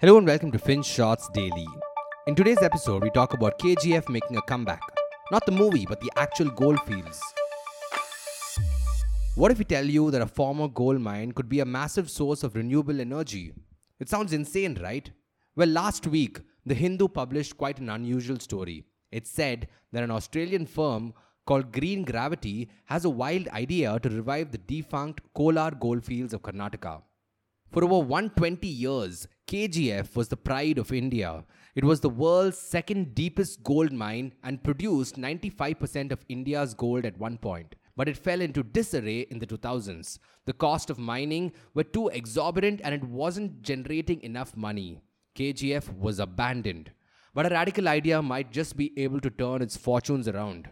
Hello and welcome to Finch Shots Daily. In today's episode, we talk about KGF making a comeback. Not the movie, but the actual gold fields. What if we tell you that a former gold mine could be a massive source of renewable energy? It sounds insane, right? Well, last week, The Hindu published quite an unusual story. It said that an Australian firm called Green Gravity has a wild idea to revive the defunct Kolar goldfields of Karnataka. For over 120 years, KGF was the pride of India. It was the world's second deepest gold mine and produced 95% of India's gold at one point. But it fell into disarray in the 2000s. The cost of mining were too exorbitant and it wasn't generating enough money. KGF was abandoned. But a radical idea might just be able to turn its fortunes around.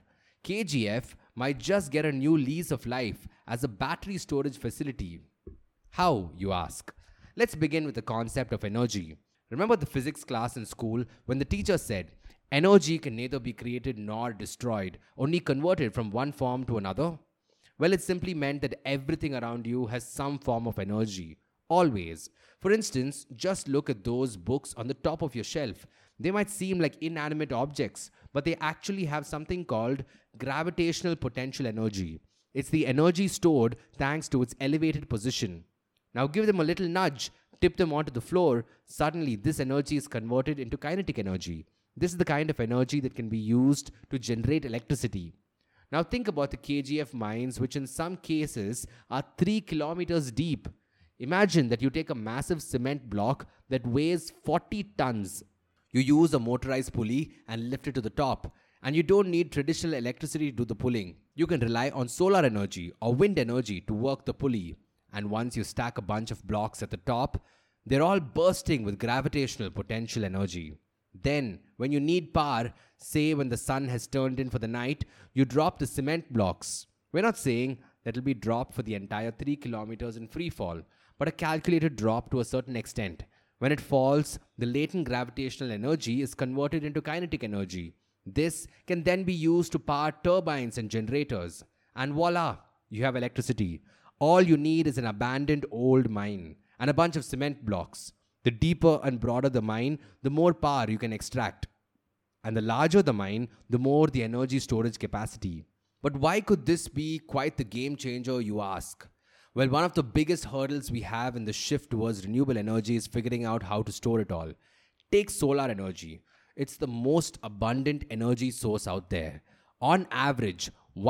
KGF might just get a new lease of life as a battery storage facility. How, you ask? Let's begin with the concept of energy. Remember the physics class in school when the teacher said, energy can neither be created nor destroyed, only converted from one form to another? Well, it simply meant that everything around you has some form of energy. Always. For instance, just look at those books on the top of your shelf. They might seem like inanimate objects, but they actually have something called gravitational potential energy. It's the energy stored thanks to its elevated position. Now give them a little nudge, tip them onto the floor, suddenly this energy is converted into kinetic energy. This is the kind of energy that can be used to generate electricity. Now think about the KGF mines, which in some cases are 3 kilometers deep. Imagine that you take a massive cement block that weighs 40 tons. You use a motorized pulley and lift it to the top. And you don't need traditional electricity to do the pulling. You can rely on solar energy or wind energy to work the pulley. And once you stack a bunch of blocks at the top, they're all bursting with gravitational potential energy. Then, when you need power, say when the sun has turned in for the night, you drop the cement blocks. We're not saying that it'll be dropped for the entire 3 kilometers in free fall, but a calculated drop to a certain extent. When it falls, the latent gravitational energy is converted into kinetic energy. This can then be used to power turbines and generators. And voila, you have electricity. All you need is an abandoned old mine and a bunch of cement blocks. The deeper and broader the mine, the more power you can extract. And the larger the mine, the more the energy storage capacity. But why could this be quite the game changer, you ask? Well, one of the biggest hurdles we have in the shift towards renewable energy is figuring out how to store it all. Take solar energy. It's the most abundant energy source out there. On average,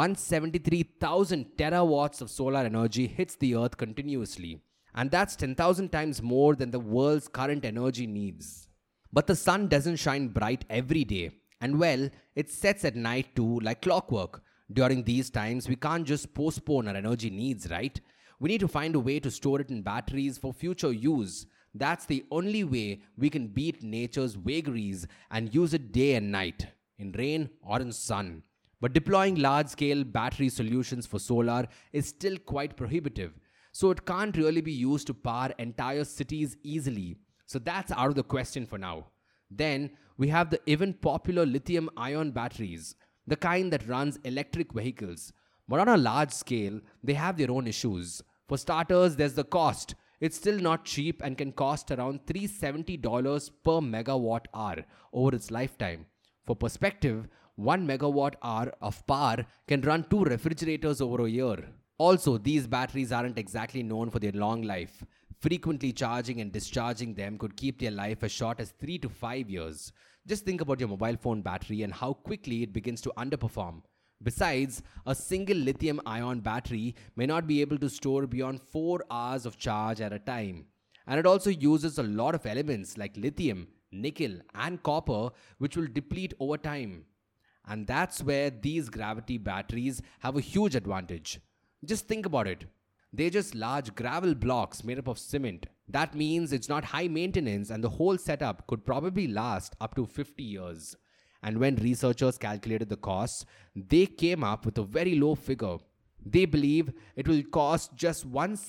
173,000 terawatts of solar energy hits the earth continuously. And that's 10,000 times more than the world's current energy needs. But the sun doesn't shine bright every day. And well, it sets at night too, like clockwork. During these times, we can't just postpone our energy needs, right? We need to find a way to store it in batteries for future use. That's the only way we can beat nature's vagaries and use it day and night, in rain or in sun. But deploying large-scale battery solutions for solar is still quite prohibitive, so it can't really be used to power entire cities easily. So that's out of the question for now. Then we have the even popular lithium-ion batteries, the kind that runs electric vehicles. But on a large scale, they have their own issues. For starters, there's the cost. It's still not cheap and can cost around $370 per megawatt hour over its lifetime. For perspective, 1 megawatt hour of power can run 2 refrigerators over a year. Also, these batteries aren't exactly known for their long life. Frequently charging and discharging them could keep their life as short as 3 to 5 years. Just think about your mobile phone battery and how quickly it begins to underperform. Besides, a single lithium-ion battery may not be able to store beyond 4 hours of charge at a time. And it also uses a lot of elements like lithium, nickel, and copper, which will deplete over time. And that's where these gravity batteries have a huge advantage. Just think about it. They're just large gravel blocks made up of cement. That means it's not high maintenance and the whole setup could probably last up to 50 years. And when researchers calculated the costs, they came up with a very low figure. They believe it will cost just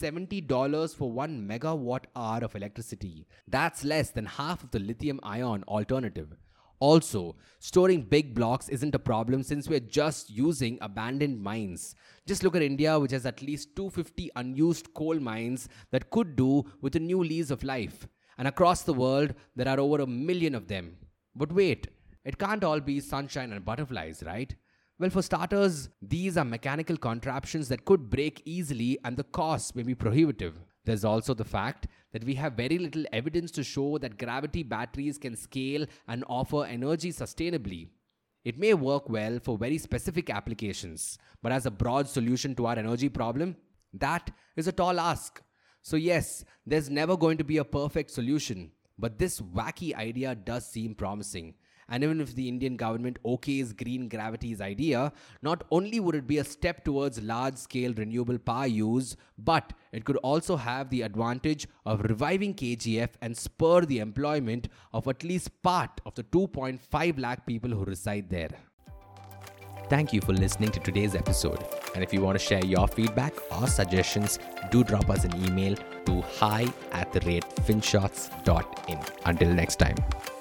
$170 for 1 megawatt hour of electricity. That's less than half of the lithium-ion alternative. Also, storing big blocks isn't a problem since we're just using abandoned mines. Just look at India, which has at least 250 unused coal mines that could do with a new lease of life. And across the world, there are over 1 million of them. But wait, it can't all be sunshine and butterflies, right? Well, for starters, these are mechanical contraptions that could break easily and the cost may be prohibitive. There's also the fact that we have very little evidence to show that gravity batteries can scale and offer energy sustainably. It may work well for very specific applications, but as a broad solution to our energy problem, that is a tall ask. So yes, there's never going to be a perfect solution, but this wacky idea does seem promising. And even if the Indian government okays green gravity's idea, not only would it be a step towards large-scale renewable power use, but it could also have the advantage of reviving KGF and spur the employment of at least part of the 2.5 lakh people who reside there. Thank you for listening to today's episode. And if you want to share your feedback or suggestions, do drop us an email to hi@finshots.in. Until next time.